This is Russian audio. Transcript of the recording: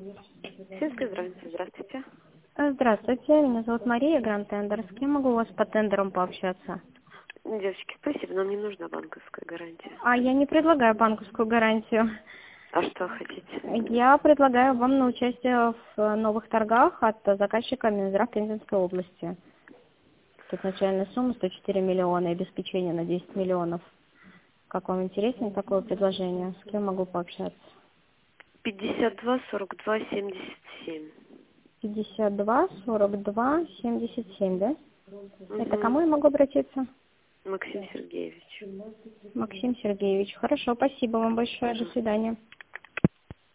Сельская здравница, здравствуйте. Здравствуйте, меня зовут Мария, Гранд Тендер. С кем могу у вас по тендерам пообщаться? Девочки, спасибо, нам не нужна банковская гарантия. А я не предлагаю банковскую гарантию. А что хотите? Я предлагаю вам на участие в новых торгах от заказчика Минздрав Пензенской области. Тут начальная сумма 104 миллиона и обеспечение на 10 миллионов. Как вам интересно такое предложение? С кем могу пообщаться? 52 42 77. 52 42 77, да? Это Угу. кому я могу обратиться? Максим Сергеевич. Максим Сергеевич. Хорошо, спасибо вам большое. До Пожалуйста. свидания.